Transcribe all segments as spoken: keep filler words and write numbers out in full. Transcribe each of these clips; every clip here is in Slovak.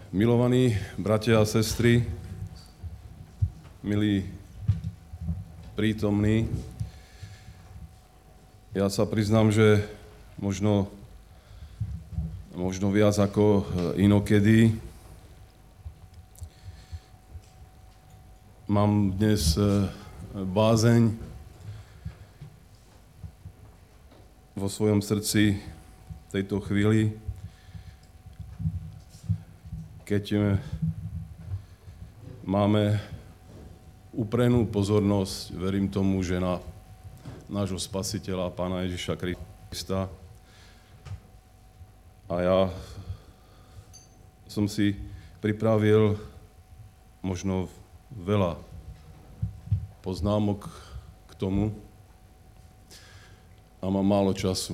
Milovaní bratia a sestry, milí prítomní, ja sa priznám, že možno, možno viac ako inokedy mám dnes bázeň vo svojom srdci v tejto chvíli, keď máme uprenú pozornosť, verím tomu, že na nášho Spasiteľa, Pána Ježiša Krista. A ja som si pripravil možno veľa poznámok k tomu a mám málo času.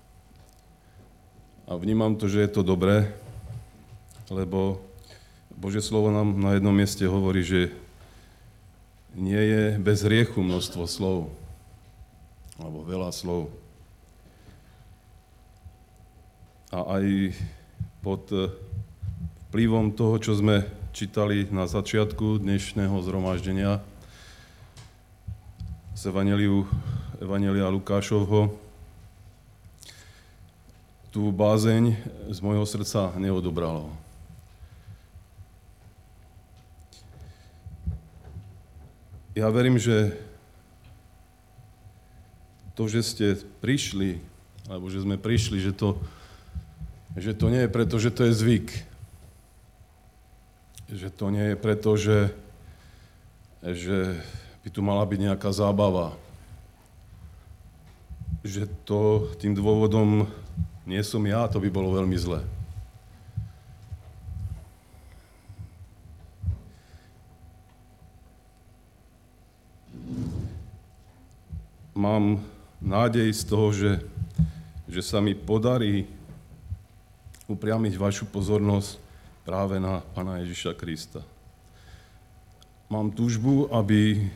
A vnímam to, že je to dobré, lebo Božie slovo nám na jednom mieste hovorí, že nie je bez hriechu množstvo slov, alebo veľa slov. A aj pod vplyvom toho, čo sme čítali na začiatku dnešného zhromaždenia z Evanjeliu, Evanjelia Lukášovho, tú bázeň z môjho srdca neodobralo. Ja verím, že to, že ste prišli, alebo že sme prišli, že to, že to nie je preto, že to je zvyk. Že to nie je preto, že, že by tu mala byť nejaká zábava. Že to tým dôvodom nie som ja, to by bolo veľmi zlé. Mám nádej z toho, že, že sa mi podarí upriamiť vašu pozornosť práve na Pána Ježiša Krista. Mám túžbu, aby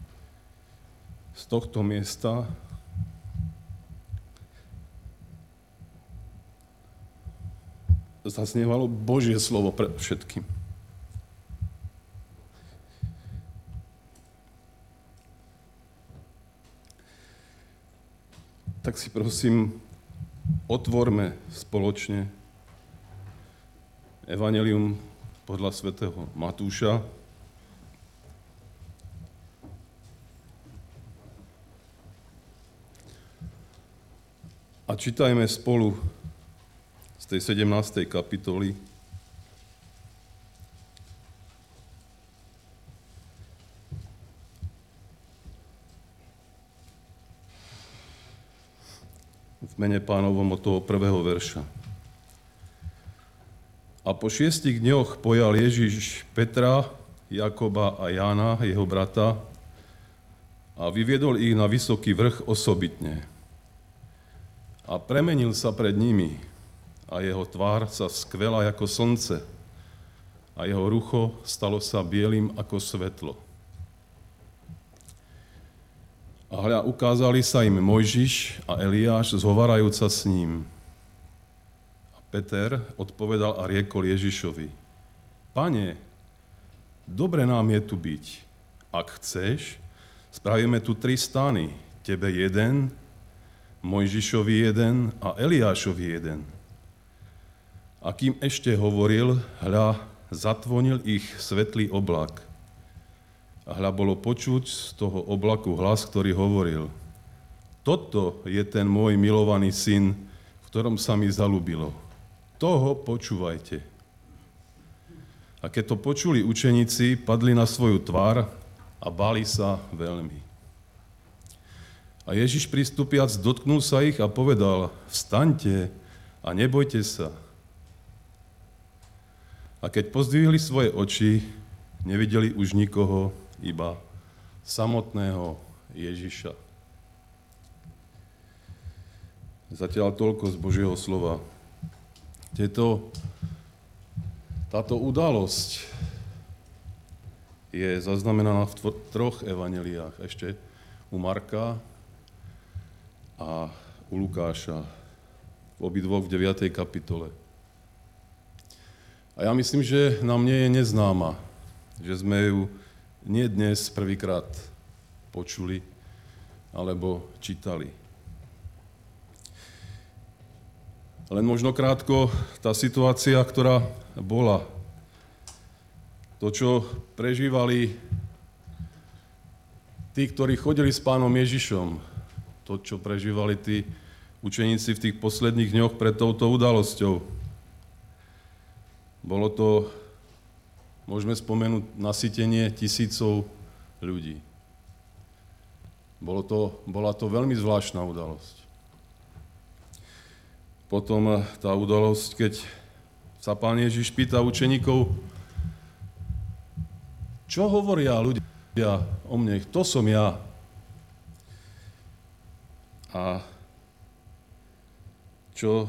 z tohto miesta zasnievalo Božie slovo pre všetkým. Tak si prosím, otvorme spoločne Evanjelium podľa svätého Matúša. A čítajme spolu z tej sedemnástej kapitoly. V mene Pánovom od toho prvého verša. A po šiestich dňoch pojal Ježiš Petra, Jakoba a Jána, jeho brata, a vyviedol ich na vysoký vrch osobitne. A premenil sa pred nimi, a jeho tvár sa skvela ako slnce, a jeho rucho stalo sa bielým ako svetlo. A hľa, ukázali sa im Mojžiš a Eliáš, zhovarajúc sa s ním. A Peter odpovedal a riekol Ježišovi: Pane, dobre nám je tu byť. Ak chceš, spravíme tu tri stany. Tebe jeden, Mojžišovi jeden a Eliášovi jeden. A kým ešte hovoril, hľa, zatvonil ich svetlý oblak. A hľa, bolo počuť z toho oblaku hlas, ktorý hovoril: Toto je ten môj milovaný syn, v ktorom sa mi zaľúbilo. Toho počúvajte. A keď to počuli učeníci, padli na svoju tvár a báli sa veľmi. A Ježiš pristupiac dotknul sa ich a povedal: Vstaňte a nebojte sa. A keď pozdvihli svoje oči, nevideli už nikoho, iba samotného Ježiša. Zatiaľ toľko z Božieho slova. Tieto, táto udalosť je zaznamenaná v tvo- troch evanjeliách. Ešte u Marka a u Lukáša. V obidvoch v deviatej kapitole. A ja myslím, že nám nie je neznáma, že sme ju nie dnes prvýkrát počuli alebo čítali. Len možno krátko tá situácia, ktorá bola, to, čo prežívali tí, ktorí chodili s Pánom Ježišom, to, čo prežívali tí učeníci v tých posledných dňoch pred touto udalosťou. Bolo to, môžeme spomenúť, nasytenie tisícov ľudí. Bolo to, bola to veľmi zvláštna udalosť. Potom tá udalosť, keď sa Pán Ježiš pýta učeníkov, čo hovoria ľudia o mne, kto som ja? A čo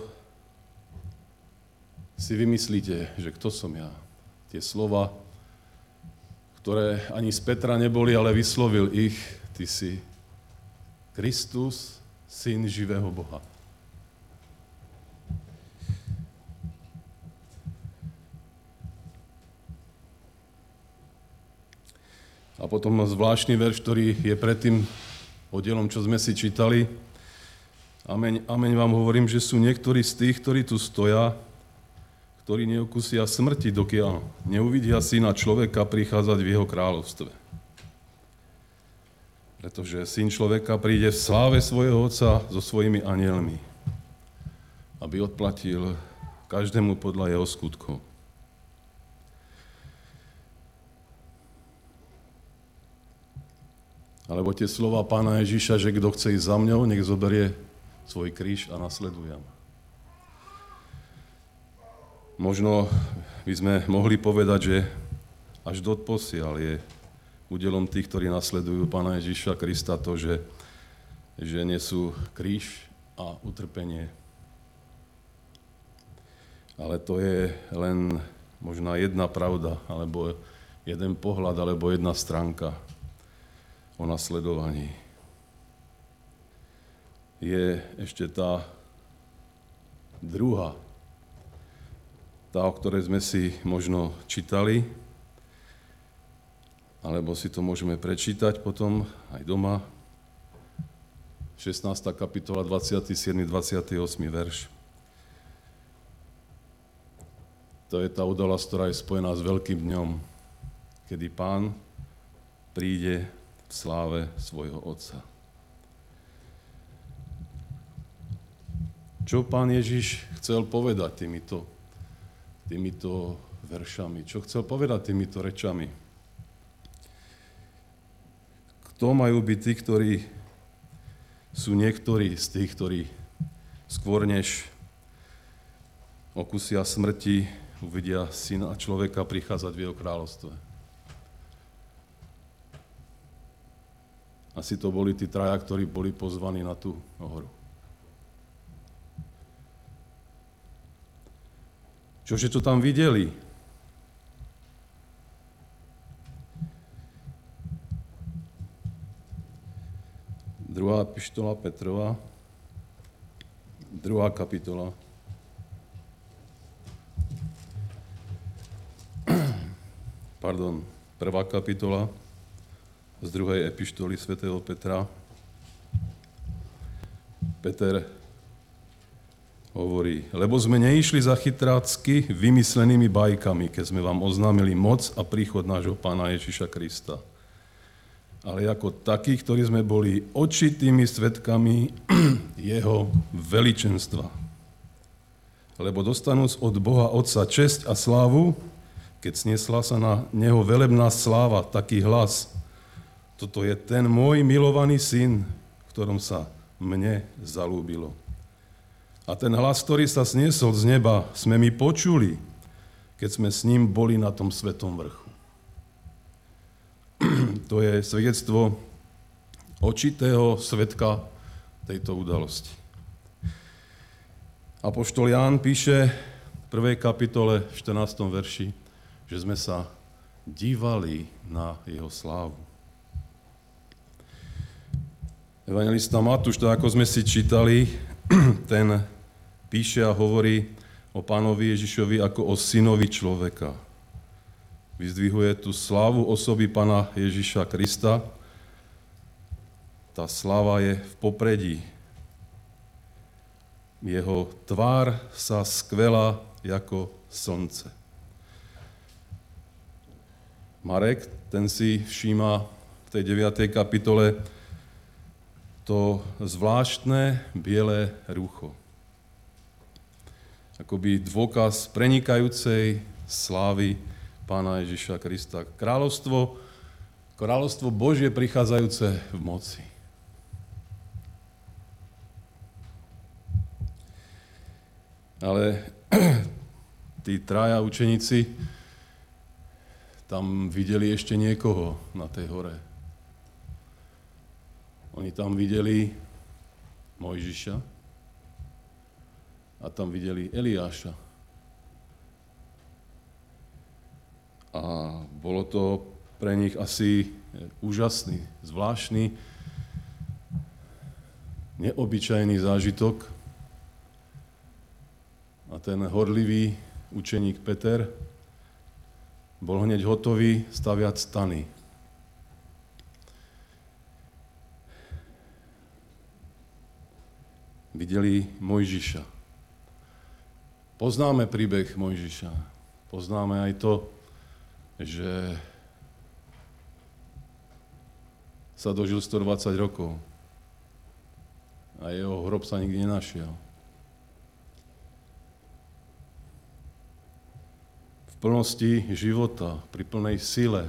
si vymyslíte, že kto som ja? Tie slova, ktoré ani z Petra neboli, ale vyslovil ich, ty si Kristus, Syn živého Boha. A potom zvláštny verš, ktorý je predtým oddielom, čo sme si čítali. Ameň, ameň vám hovorím, že sú niektorí z tých, ktorí tu stoja, ktorí neokusia smrti, dokiaľ neuvidia Syna človeka prichádzať v jeho kráľovstve. Pretože Syn človeka príde v sláve svojho Otca so svojimi anielmi, aby odplatil každému podľa jeho skutkov. Alebo tie slova Pána Ježiša, že kto chce ísť za mňou, nech zoberie svoj kríž a nasleduje ma. Možno by sme mohli povedať, že až doposiaľ je údelom tých, ktorí nasledujú Pána Ježiša Krista, to, že, že nesú kríž a utrpenie. Ale to je len možná jedna pravda, alebo jeden pohľad, alebo jedna stránka o nasledovaní. Je ešte tá druhá, tá, o ktorej sme si možno čítali, alebo si to môžeme prečítať potom aj doma. šestnásta kapitola, dvadsiaty siedmy dvadsiaty ôsmy verš. To je tá udalosť, ktorá je spojená s veľkým dňom, kedy Pán príde v sláve svojho Otca. Čo Pán Ježiš chcel povedať týmito, týmito veršami? Čo chcel povedať týmito rečami? Kto majú byť tí, ktorí sú niektorí z tých, ktorí skôr než okusia smrti, uvidia Syna človeka prichádzať v jeho kráľovstve? Asi to boli tí traja, ktorí boli pozvaní na tú horu. Čože to tam videli? Druhá epištola Petrova, druhá kapitola. Pardon, prvá kapitola z druhej epištoly svätého Petra. Peter hovorí, lebo sme neišli za chytrácky vymyslenými bajkami, keď sme vám oznámili moc a príchod nášho Pána Ježiša Krista. Ale ako takí, ktorí sme boli očitými svedkami jeho veličenstva. Lebo dostanúc od Boha Otca česť a slávu, keď sniesla sa na neho velebná sláva, taký hlas, toto je ten môj milovaný syn, v ktorom sa mne zalúbilo. A ten hlas, ktorý sa sniesol z neba, sme my počuli, keď sme s ním boli na tom svetom vrchu. To je svedectvo očitého svedka tejto udalosti. Apoštol Ján píše v prvej kapitole v štrnástom verši, že sme sa dívali na jeho slávu. Evangelista Matúš, to ako sme si čítali, ten píše a hovorí, o pánovi Ježišovi ako o synovi človeka. Vyzdvihuje tú slávu osoby pána Ježiša Krista. Tá sláva je v popredí. Jeho tvár sa skvelá ako slnce. Marek, ten si všíma v tej deviatej kapitole to zvláštne biele rúcho. Akoby dôkaz prenikajúcej slávy pána Ježiša Krista. Kráľovstvo, kráľovstvo Božie prichádzajúce v moci. Ale tí traja učeníci tam videli ešte niekoho na tej hore. Oni tam videli Mojžiša a tam videli Eliáša. A bolo to pre nich asi úžasný, zvláštny, neobyčajný zážitok. A ten horlivý učeník Peter bol hneď hotový staviať stany. Videli Mojžiša. Poznáme príbeh Mojžiša. Poznáme aj to, že sa dožil stodvadsať rokov a jeho hrob sa nikdy nenašiel. V plnosti života, pri plnej sile,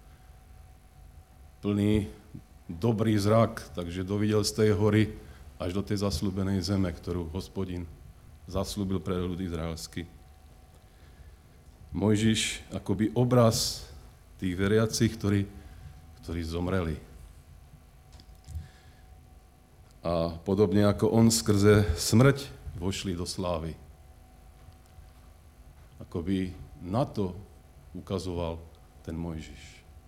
plný dobrý zrak, takže dovidel z tej hory až do tej zasľúbenej zeme, ktorú Hospodin zasľúbil pre ľud izraelský. Mojžiš akoby obraz tých veriacich, ktorí, ktorí zomreli. A podobne ako on skrze smrť vošli do slávy. Akoby na to ukazoval ten Mojžiš.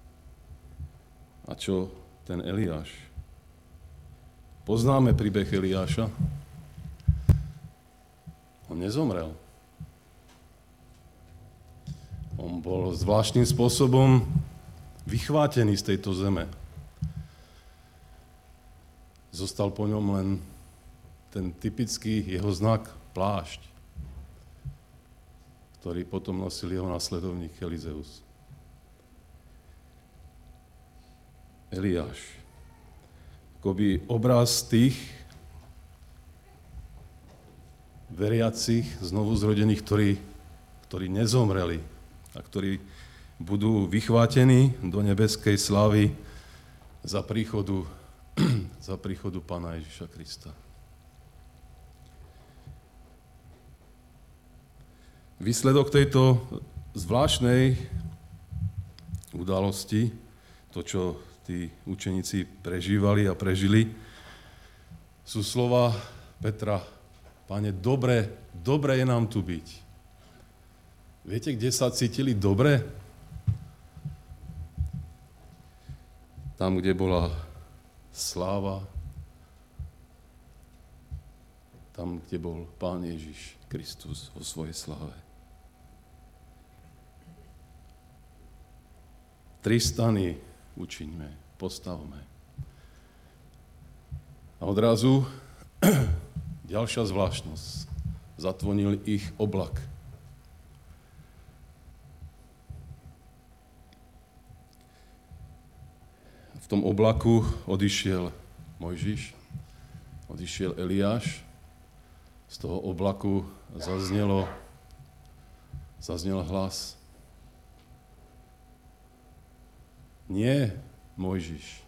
A čo ten Eliáš? Poznáme príbeh Eliáša. On nezomrel. On bol zvláštnym spôsobom vychvátený z tejto zeme. Zostal po ňom len ten typický jeho znak, plášť, ktorý potom nosil jeho nasledovník Elizeus. Eliáš. Akoby obraz tých veriacich, znovu zrodených, ktorí, ktorí nezomreli a ktorí budú vychvátení do nebeskej slávy za príchodu, za príchodu Pána Ježiša Krista. Výsledok tejto zvláštnej udalosti, to, čo tí učeníci prežívali a prežili, sú slova Petra: Pane, dobre, dobre je nám tu byť. Viete, kde sa cítili dobre? Tam, kde bola sláva, tam, kde bol Pán Ježiš Kristus vo svojej sláve. Tri stany učiňme, postavme. A odrazu ďalšia zvláštnosť. Zatvonil ich oblak. V tom oblaku odišiel Mojžiš, odišiel Eliáš. Z toho oblaku zaznelo, zaznel hlas: Nie Mojžiš,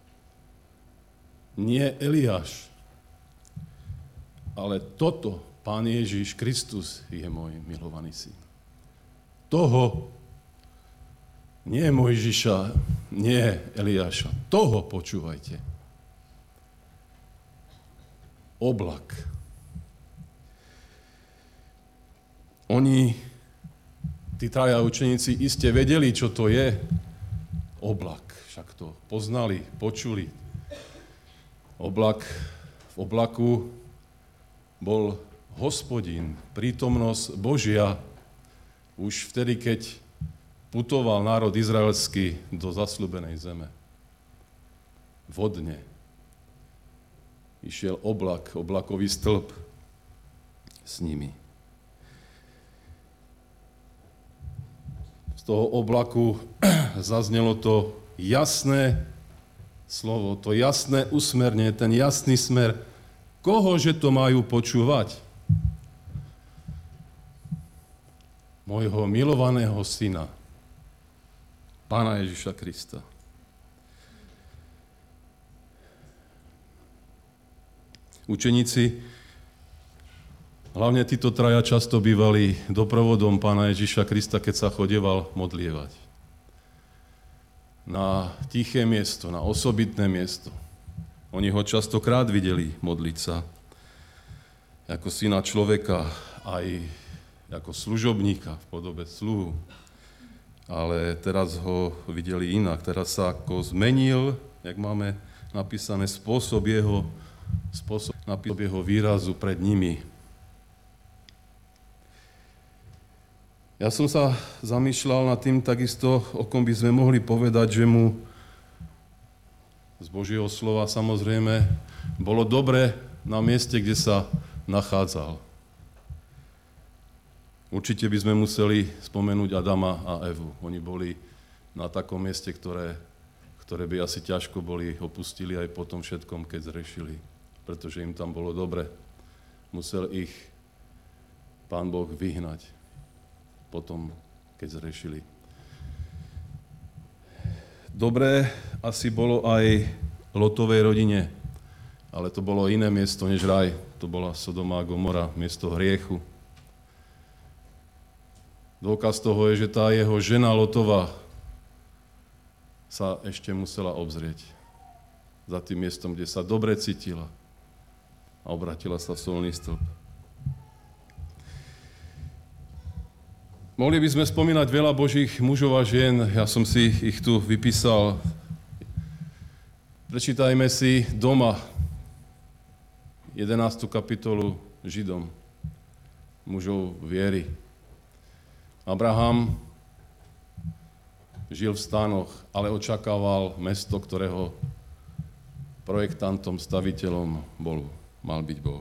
nie Eliáš, ale toto, Pán Ježiš Kristus, je môj milovaný syn. Toho, nie Mojžiša, nie Eliáša, toho počúvajte. Oblak. Oni, tí traja učeníci, iste vedeli, čo to je oblak. Však to poznali, počuli. Oblak, v oblaku bol Hospodin, prítomnosť Božia, už vtedy, keď putoval národ izraelský do zasľúbenej zeme. Vodne. Išiel oblak, oblakový stĺp s nimi. Z toho oblaku zaznelo to jasné slovo, to jasné usmernenie, ten jasný smer. Kohože to majú počúvať? Mojho milovaného syna, Pána Ježiša Krista. Učeníci, hlavne títo traja často bývali doprovodom Pána Ježiša Krista, keď sa chodieval modlievať. Na tiché miesto, na osobitné miesto. Oni ho častokrát videli modliť sa ako syna človeka, aj ako služobníka v podobe sluhu. Ale teraz ho videli inak. Teraz sa ako zmenil, jak máme napísané, spôsob jeho, spôsob jeho výrazu pred nimi. Ja som sa zamýšľal nad tým takisto, o kom by sme mohli povedať, že mu z Božieho slova samozrejme bolo dobre na mieste, kde sa nachádzal. Určite by sme museli spomenúť Adama a Evu. Oni boli na takom mieste, ktoré, ktoré by asi ťažko boli opustili aj po tom všetkom, keď zrešili. Pretože im tam bolo dobre. Musel ich Pán Boh vyhnať potom, keď zrešili. Dobré asi bolo aj Lotovej rodine, ale to bolo iné miesto než raj. To bola Sodoma a Gomora, miesto hriechu. Dôkaz toho je, že tá jeho žena Lotova sa ešte musela obzrieť za tým miestom, kde sa dobre cítila a obratila sa v solný stĺp. Mohli by sme spomínať veľa Božích mužov a žien, ja som si ich tu vypísal. Prečítajme si doma jedenástu kapitolu Židom, mužov viery. Abraham žil v stánoch, ale očakával mesto, ktorého projektantom, staviteľom bol, mal byť Boh.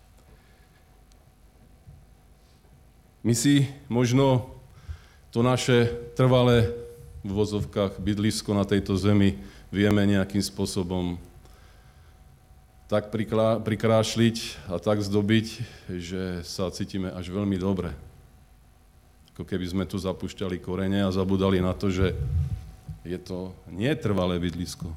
My si možno to naše trvalé v uvozovkách bydlisko na tejto zemi vieme nejakým spôsobom tak prikrášliť a tak zdobiť, že sa cítime až veľmi dobre. Ako keby sme tu zapúšťali korene a zabudali na to, že je to nie trvalé bydlisko,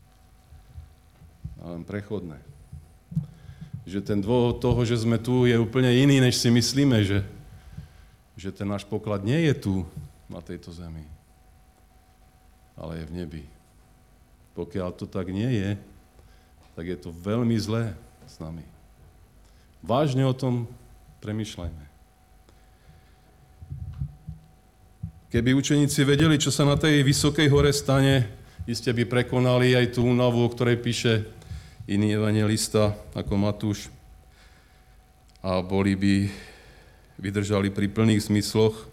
ale prechodné. Že ten dôvod toho, že sme tu, je úplne iný, než si myslíme, že, že ten náš poklad nie je tu, na tejto zemi, ale je v nebi. Pokiaľ to tak nie je, tak je to veľmi zlé s nami. Vážne o tom premýšľajme. Keby učeníci vedeli, čo sa na tej vysokej hore stane, iste by prekonali aj tú únavu, o ktorej píše iný evanjelista ako Matúš a boli by, vydržali pri plných zmysloch,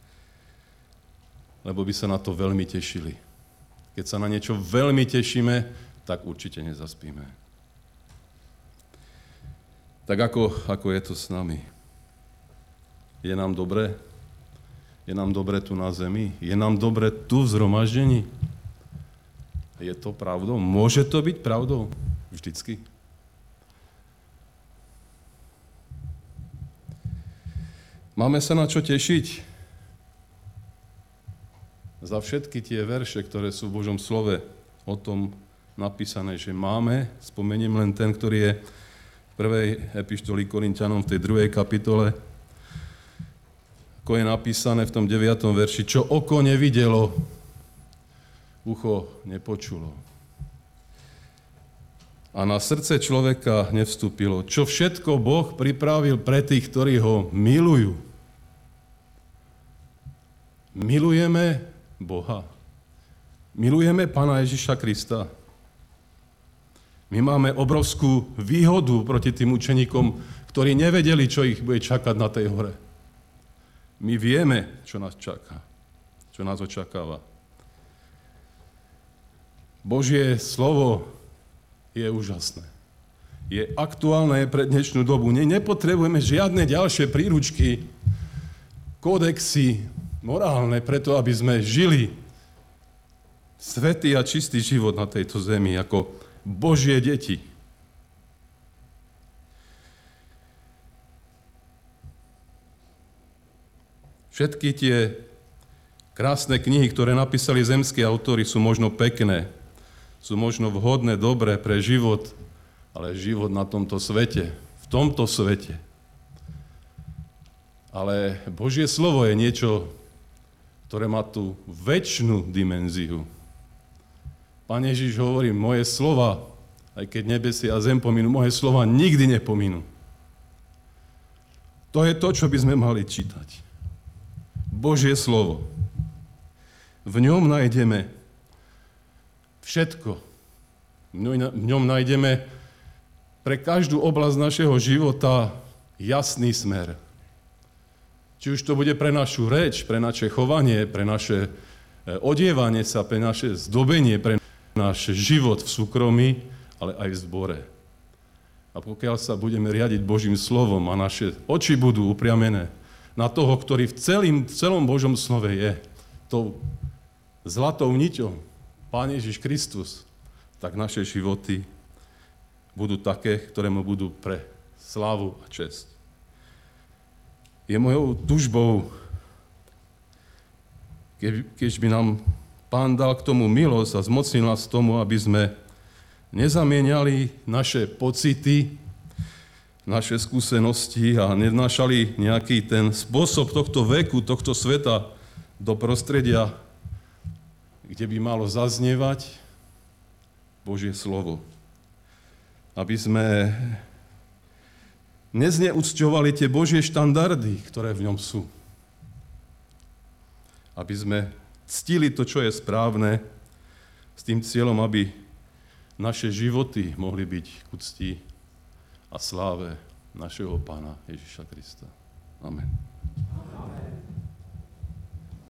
lebo by sa na to veľmi tešili. Keď sa na niečo veľmi tešíme, tak určite nezaspíme. Tak ako, ako je to s nami? Je nám dobre? Je nám dobre tu na zemi? Je nám dobre tu v zhromaždení? Je to pravdou? Môže to byť pravdou? Vždycky. Máme sa na čo tešiť? Za všetky tie verše, ktoré sú v Božom slove o tom napísané, že máme, spomeniem len ten, ktorý je v prvej epištoli Korinťanom v tej druhej kapitole, ako je napísané v tom deviatom verši, čo oko nevidelo, ucho nepočulo. A na srdce človeka nevstúpilo, čo všetko Boh pripravil pre tých, ktorí ho milujú. Milujeme Boha. Milujeme Pána Ježiša Krista. My máme obrovskú výhodu proti tým učeníkom, ktorí nevedeli, čo ich bude čakať na tej hore. My vieme, čo nás čaká, čo nás očakáva. Božie slovo je úžasné. Je aktuálne pre dnešnú dobu. Ne, nepotrebujeme žiadne ďalšie príručky, kódexy morálne, preto aby sme žili svätý a čistý život na tejto zemi ako Božie deti. Všetky tie krásne knihy, ktoré napísali zemskí autori, sú možno pekné, sú možno vhodné, dobré pre život, ale život na tomto svete, v tomto svete. Ale Božie slovo je niečo, ktoré má tú večnú dimenziu. Pán Ježiš hovorí, moje slova, aj keď nebesia a zem pominú, moje slova nikdy nepominú. To je to, čo by sme mali čítať. Božie slovo. V ňom nájdeme všetko. V ňom nájdeme pre každú oblasť našeho života jasný smer. Či už to bude pre našu reč, pre naše chovanie, pre naše odievanie sa, pre naše zdobenie, pre náš život v súkromí, ale aj v zbore. A pokiaľ sa budeme riadiť Božím slovom a naše oči budú upriamené na toho, ktorý v, celým, v celom Božom slove je tou zlatou niťou, Pán Ježiš Kristus, tak naše životy budú také, ktoré mu budú pre slávu a česť. Je mojou tužbou, keď by nám Pán dal k tomu milosť a zmocnil nás tomu, aby sme nezamieniali naše pocity, naše skúsenosti a nenášali nejaký ten spôsob tohto veku, tohto sveta do prostredia, kde by malo zaznievať Božie slovo. Aby sme nezneúcťovali tie Božie štandardy, ktoré v ňom sú. Aby sme ctili to, čo je správne, s tým cieľom, aby naše životy mohli byť k úcti a sláve našeho Pána Ježiša Krista. Amen.